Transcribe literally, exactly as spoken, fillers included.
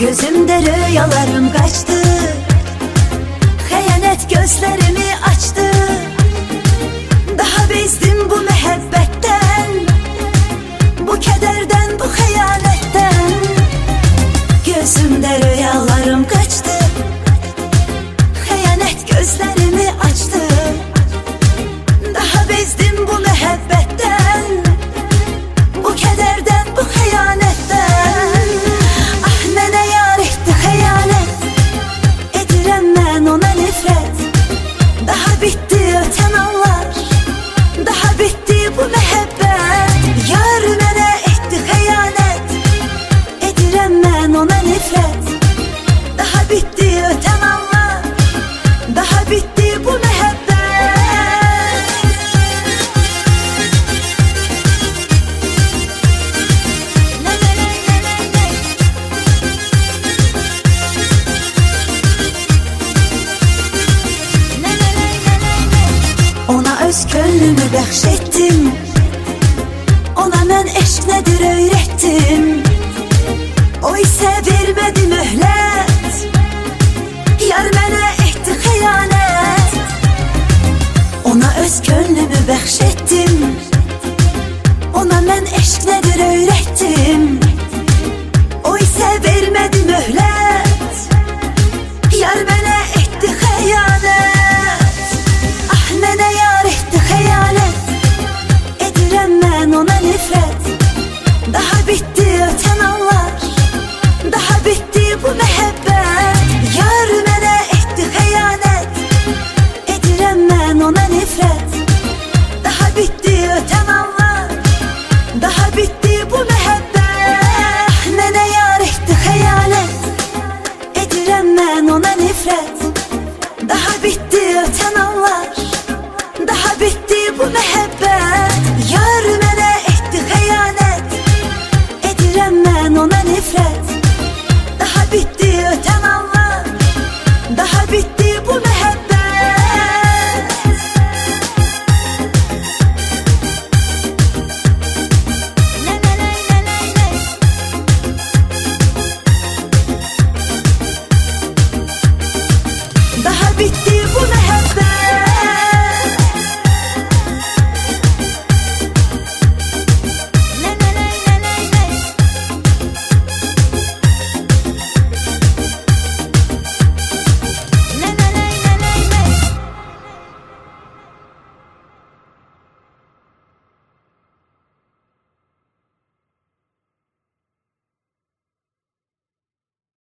Gözümde rüyalarım kaçtı, xəyanət gözlerimi açtı. Daha bezdim bu məhəbbətdən, bu kədərdən, bu xəyanətdən. Gözümde rüyalarım kaçtı, xəyanət gözlerimi açtı. Daha bezdim bu məhəbbətdən, bu kədərdən, bu xəyanətdən. Ah, mənə yar etdi xəyanət, edirəm mən ona nifrət. Daha bitti ötən anlar, daha bitti bu məhəbbət. Yar mənə etdi xəyanət, edirəm mən ona nifrət. Daha bitti ötən anlar, daha bitti bu məhəbbət. Ona öz könlümü bəxş etdim, ona mən eşq nədir öyrətdim. O isə vermədi möhlət, yar mənə etdi xəyanət. Ona öz könlümü bəxş etdim, ona mən eşq nədir öyrətdim. O isə vermədi möhlət, yar mənə etdi xəyanət. Ah, mənə yar etdi xəyanət, edirəm mən ona nifrət. Daha bitti ötən anlar, daha bitti bu məhəbbət. Yar mənə etdi xəyanət, edirəm mən ona nifrət. Daha bitti ötən anlar, daha bitti bu məhəbbət. Mənə yar etdi xəyanət, edirəm mən ona nifrət.